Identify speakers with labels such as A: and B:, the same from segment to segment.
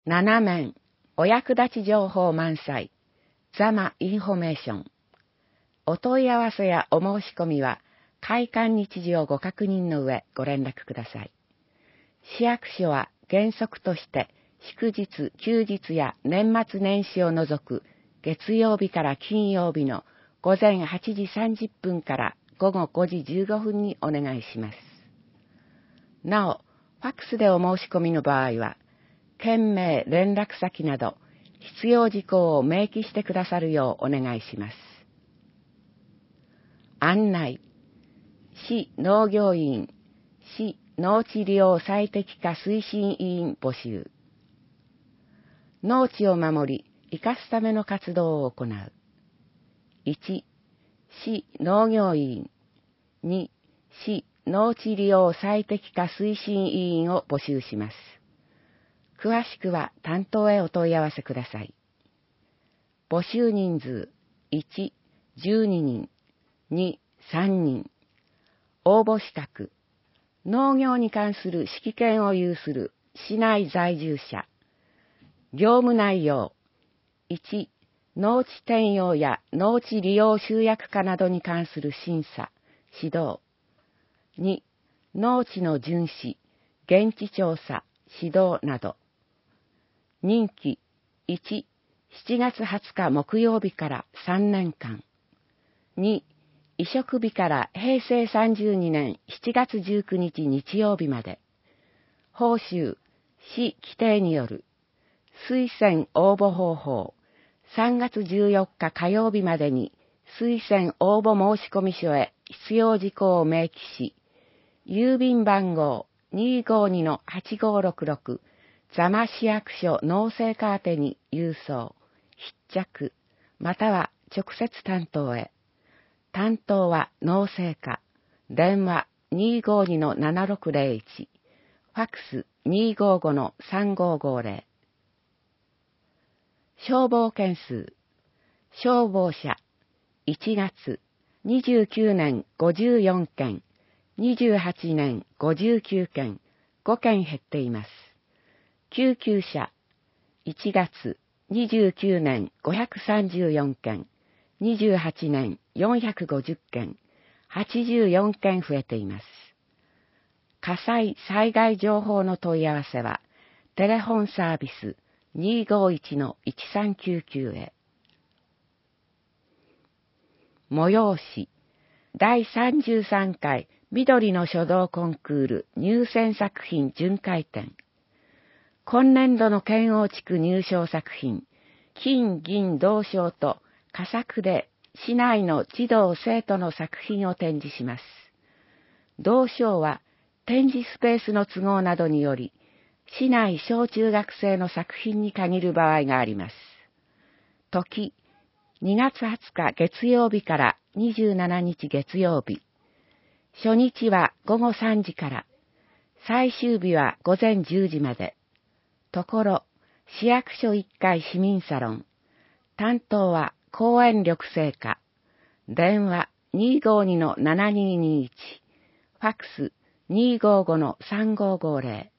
A: 7面、お役立ち情報満載、ザマインフォメーション。お問い合わせやお申し込みは、開館日時をご確認の上ご連絡ください。市役所は原則として、祝日、休日や年末年始を除く月曜日から金曜日の午前8時30分から午後5時15分にお願いします。なお、ファックスでお申し込みの場合は、件名、連絡先など必要事項を明記してくださるようお願いします。案内、市農業委員、市農地利用最適化推進委員募集。農地を守り、生かすための活動を行う。1、市農業委員。2、市農地利用最適化推進委員を募集します。詳しくは担当へお問い合わせください。募集人数、1、12人、2、3人。応募資格、農業に関する指揮権を有する市内在住者。業務内容、1、農地転用や農地利用集約化などに関する審査、指導。2、農地の巡視、現地調査、指導など。任期、1、7月20日木曜日から3年間。2、移植日から平成32年7月19日日曜日まで。報酬、市規定による。推薦応募方法、3月14日火曜日までに推薦応募申込書へ必要事項を明記し、郵便番号 252-8566 座間市役所農政課宛てに郵送、必着、または直接担当へ。担当は農政課、電話 252-7601、ファックス 255-3550。消防件数、消防車、1月、29年54件、28年59件、5件減っています。救急車、1月、29年534件、28年450件、84件増えています。火災・災害情報の問い合わせは、テレフォンサービス、251-1399へ。催し、第33回緑の書道コンクール入選作品巡回展。今年度の県央地区入賞作品、金銀銅賞と佳作で市内の児童生徒の作品を展示します。銅賞は展示スペースの都合などにより、市内小中学生の作品に限る場合があります。時、2月20日月曜日から27日月曜日。初日は午後3時から、最終日は午前10時まで。ところ、市役所1階市民サロン。担当は公園緑生課。電話 252-7221。ファックス 255-3550。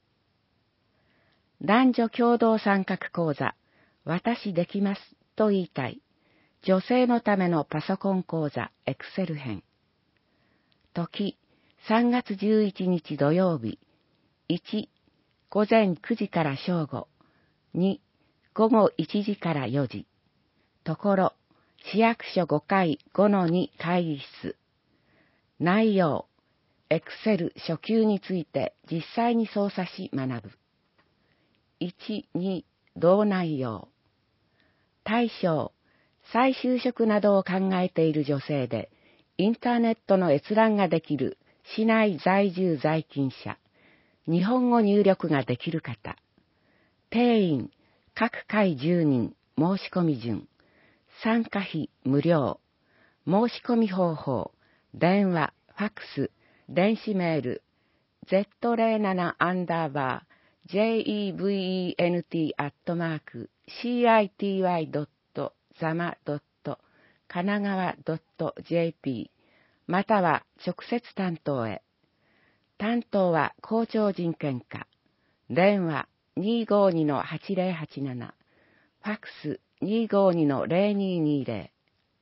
A: 男女共同参画講座、私できますと言いたい。女性のためのパソコン講座、エクセル編。時、3月11日土曜日。1、午前9時から正午。2、午後1時から4時。ところ、市役所5階 5-2 会議室。内容、エクセル初級について実際に操作し学ぶ。1、2、同内容。対象、再就職などを考えている女性で、インターネットの閲覧ができる市内在住在勤者、日本語入力ができる方。定員、各回10人、申し込み順。参加費無料。申し込み方法、電話、ファックス、電子メール、zevent@city.zama.kanagawa.jp または直接担当へ。担当は校長人権課。電話 252-8087、ファックス 252-0220。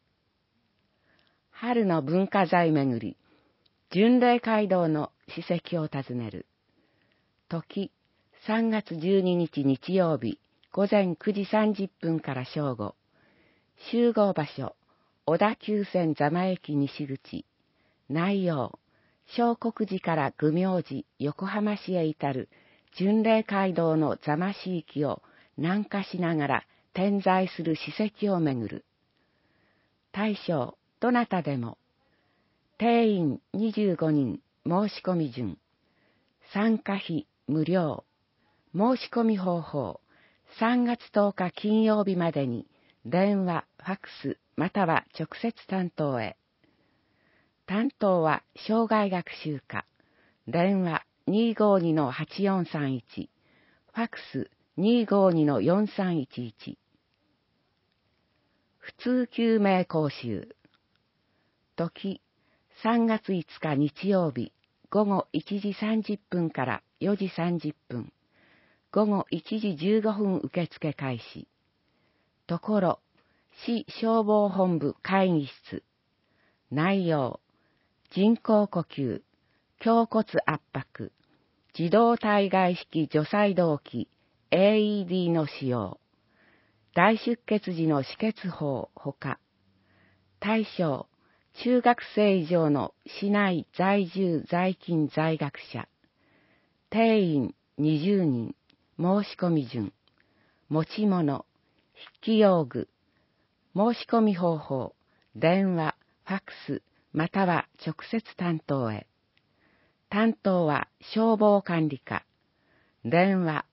A: 春の文化財めぐり、巡礼街道の史跡を訪ねる。時、3月12日日曜日、午前9時30分から正午。集合場所、小田急線座間駅西口。内容、小国寺から愚明寺、横浜市へ至る巡礼街道の座間市域を南下しながら点在する史跡をめぐる。大将、どなたでも。定員25人、申し込み順。参加費無料。申し込み方法、3月10日金曜日までに電話、ファックスまたは直接担当へ。担当は生涯学習課。電話252-8431。ファックス252-4311。普通救命講習。時、3月5日日曜日、午後1時30分から4時30分。午後1時15分受付開始。ところ、市消防本部会議室。内容、人工呼吸、胸骨圧迫、自動体外式除細動器 AED の使用、大出血時の止血法ほか、対象、中学生以上の市内在住在勤在学者、定員20人、申し込み順、持ち物、筆記用具、申し込み方法、電話、ファックス、または直接担当へ。担当は消防管理課。電話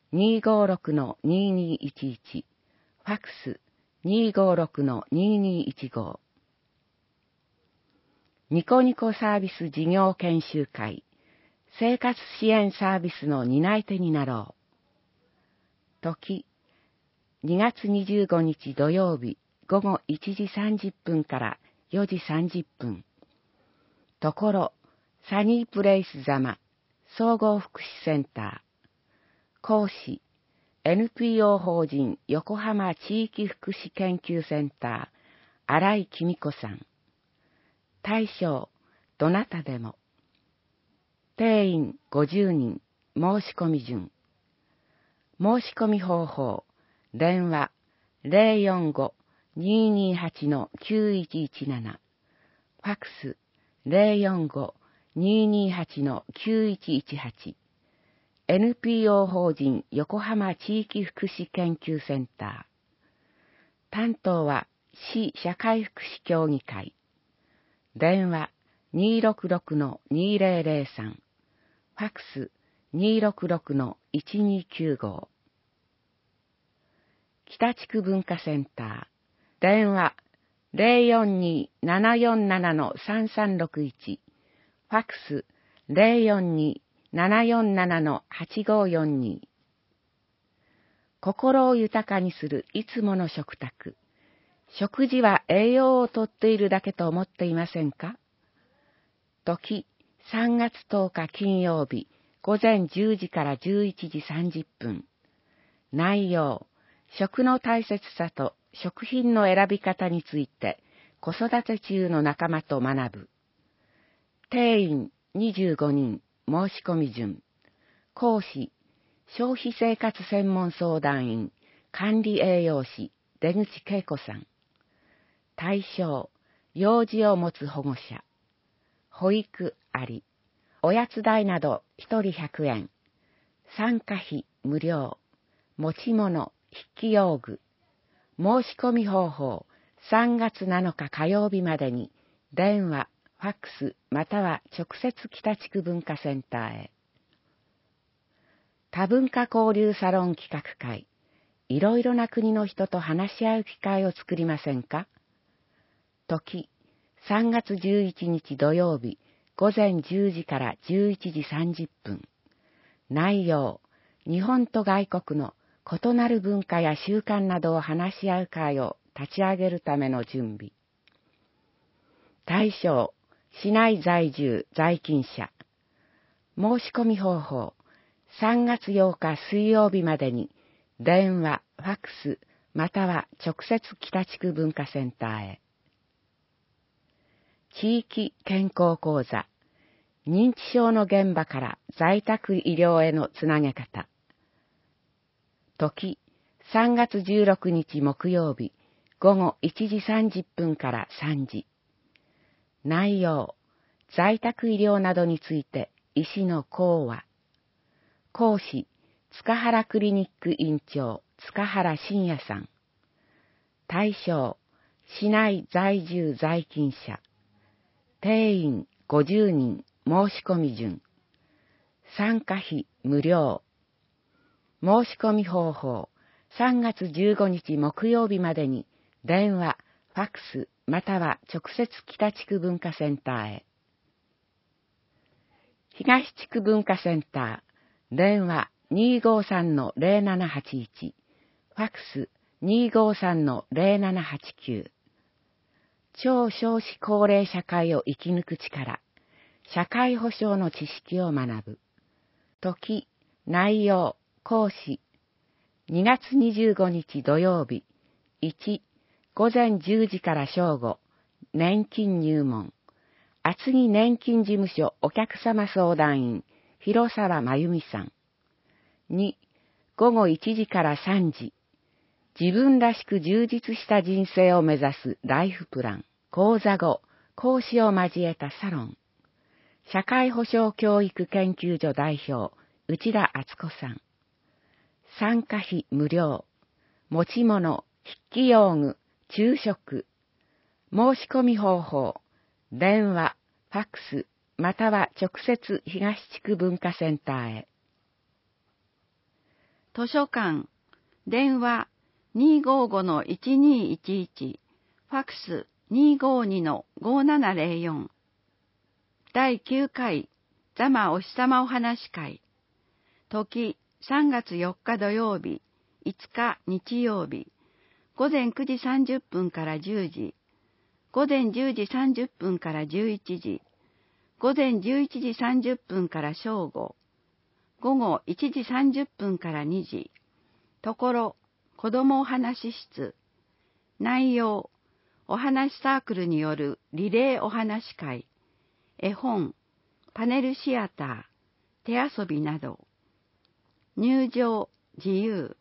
A: 256-2211、ファックス256-2215。ニコニコサービス事業研修会、生活支援サービスの担い手になろう。時、2月25日土曜日午後1時30分から4時30分。ところ、サニープレイス座間、総合福祉センター。講師、NPO 法人横浜地域福祉研究センター、新井紀美子さん。対象、どなたでも。定員50人、申し込み順。申し込み方法、電話045-228-9117、ファックス045-228-9118、NPO 法人横浜地域福祉研究センター。担当は市社会福祉協議会。電話266-2003、ファックス266-1295。北地区文化センター。電話042-747-3361、ファックス042-747-8542。心を豊かにするいつもの食卓。食事は栄養をとっているだけと思っていませんか？時、3月10日金曜日、午前10時から11時30分。内容、食の大切さと食品の選び方について子育て中の仲間と学ぶ。定員25人、申し込み順。講師、消費生活専門相談員、管理栄養士、出口恵子さん。対象、幼児を持つ保護者。保育あり。おやつ代など1人100円。参加費無料。持ち物、筆記用具。申し込み方法、3月7日火曜日までに、電話、ファックス、または直接北地区文化センターへ。多文化交流サロン企画会。いろいろな国の人と話し合う機会を作りませんか？時、3月11日土曜日、午前10時から11時30分。内容、日本と外国の異なる文化や習慣などを話し合う会を立ち上げるための準備。対象、市内在住在勤者。申し込み方法、 3月8日水曜日までに電話、ファックス、または直接北地区文化センターへ。地域健康講座、認知症の現場から在宅医療へのつなげ方。時、3月16日木曜日、午後1時30分から3時。内容、在宅医療などについて医師の講話。講師、塚原クリニック院長、塚原信也さん。対象、市内在住在勤者。定員50人、申し込み順。参加費無料。申し込み方法、3月15日木曜日までに電話、ファックス、または直接北地区文化センターへ。東地区文化センター、電話 253-0781、ファックス 253-0789。超少子高齢社会を生き抜く力、社会保障の知識を学ぶ。時、内容、講師。2月25日土曜日、1、午前10時から正午、年金入門。厚木年金事務所お客様相談員、広沢真由美さん。2、午後1時から3時。自分らしく充実した人生を目指すライフプラン、講座後、講師を交えたサロン。社会保障教育研究所代表、内田敦子さん。参加費無料。持ち物、筆記用具、昼食。申し込み方法。電話、ファックス、または直接東地区文化センターへ。
B: 図書館、電話 255-1211、ファックス 252-5704。第9回座間お日様お話会。時3月4日土曜日、5日日曜日、午前9時30分から10時、午前10時30分から11時、午前11時30分から正午、午後1時30分から2時、ところ、子どもお話室、内容、お話サークルによるリレーお話会、絵本、パネルシアター、手遊びなど、入場、自由。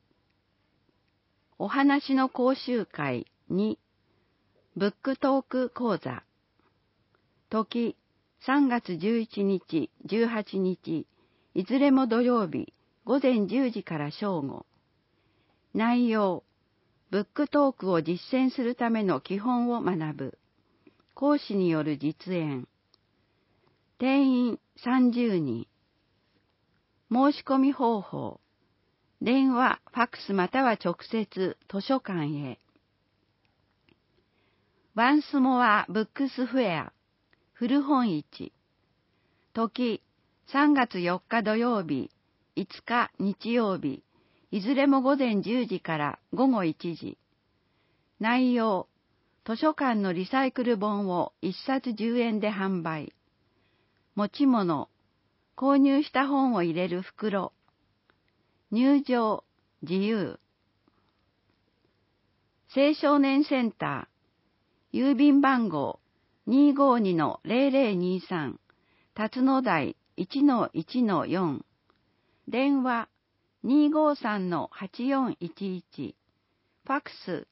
B: お話の講習会2、ブックトーク講座。時、3月11日、18日、いずれも土曜日、午前10時から正午。内容、ブックトークを実践するための基本を学ぶ。講師による実演。定員30人。申し込み方法。電話、ファックスまたは直接図書館へ。ワンスモアブックスフェア、古本市。時、3月4日土曜日、5日日曜日、いずれも午前10時から午後1時。内容、図書館のリサイクル本を1冊10円で販売。持ち物、購入した本を入れる袋。入場、自由。青少年センター、郵便番号 252-0023、辰野台 1-1-4、電話 253-8411、ファックス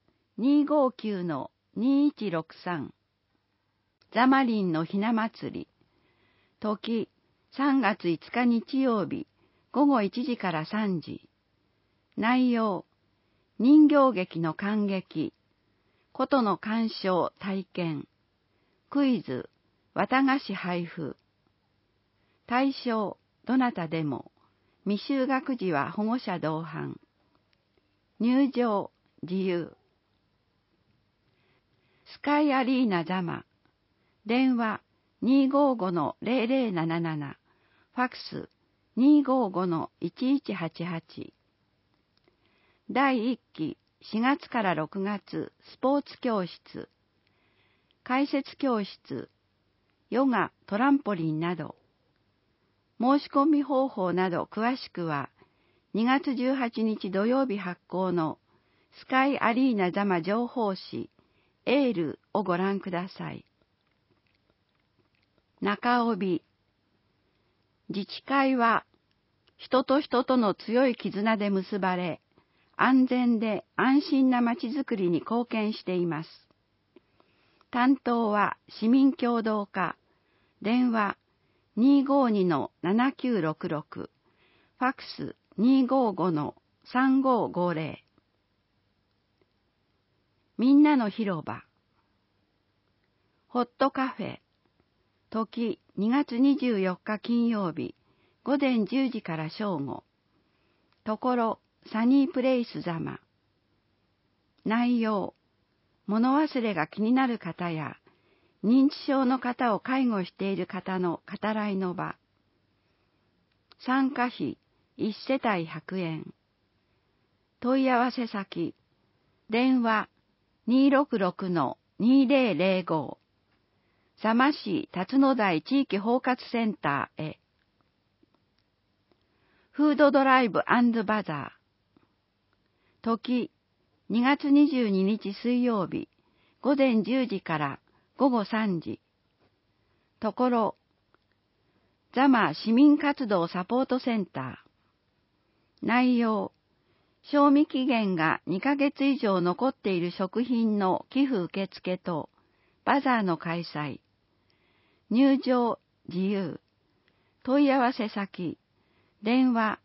B: 259-2163。ザマリンのひな祭り。時、3月5日日曜日、午後1時から3時。内容、人形劇の観劇、琴の鑑賞体験、クイズ、綿菓子配布。対象、どなたでも、未就学児は保護者同伴。入場、自由。スカイアリーナザマ。電話 255-0077、ファックス 255-1188。第1期4月から6月スポーツ教室、解説教室、ヨガ、トランポリンなど。 申し込み方法など詳しくは、2月18日土曜日発行のスカイアリーナ座間情報誌エールをご覧ください。中帯。自治会は人と人との強い絆で結ばれ、安全で安心なまちづくりに貢献しています。担当は市民協働課、電話 252-7966、ファックス 255-3550。みんなの広場。ホットカフェ。時2月24日金曜日、午前10時から正午。ところ、サニープレイス座間。内容、物忘れが気になる方や、認知症の方を介護している方の語らいの場。参加費、1世帯100円。問い合わせ先、電話 266-2005。座間市辰野台地域包括センターへ。フードドライブ&バザー。時、2月22日水曜日、午前10時から午後3時。ところ、座間市民活動サポートセンター。内容、賞味期限が2ヶ月以上残っている食品の寄付受付と、バザーの開催。入場自由。問い合わせ先。電話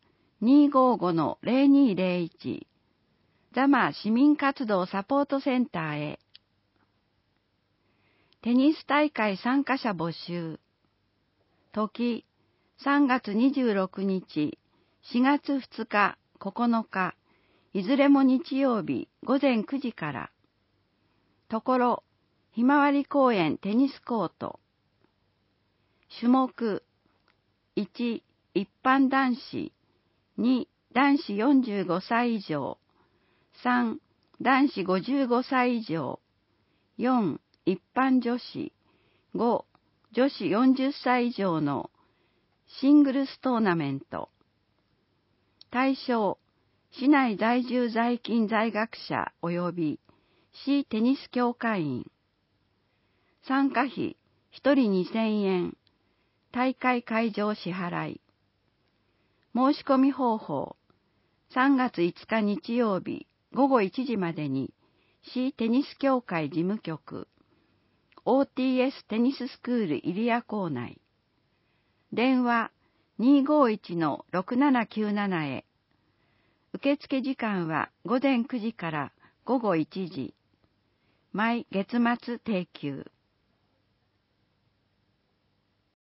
B: 255-0201。座間市民活動サポートセンターへ。テニス大会参加者募集。時、3月26日、4月2日、9日、いずれも日曜日午前9時から。ところ、ひまわり公園テニスコート。種目、1、一般男子、2、男子45歳以上、3、男子55歳以上、4、一般女子、5、女子40歳以上のシングルストーナメント。対象、市内在住在勤在学者及び市テニス協会員。参加費、1人2000円。大会会場支払い。申し込み方法。3月5日日曜日午後1時までに市テニス協会事務局 OTS テニススクール入谷校内。電話 251-6797 へ。受付時間は午前9時から午後1時。毎月末定休。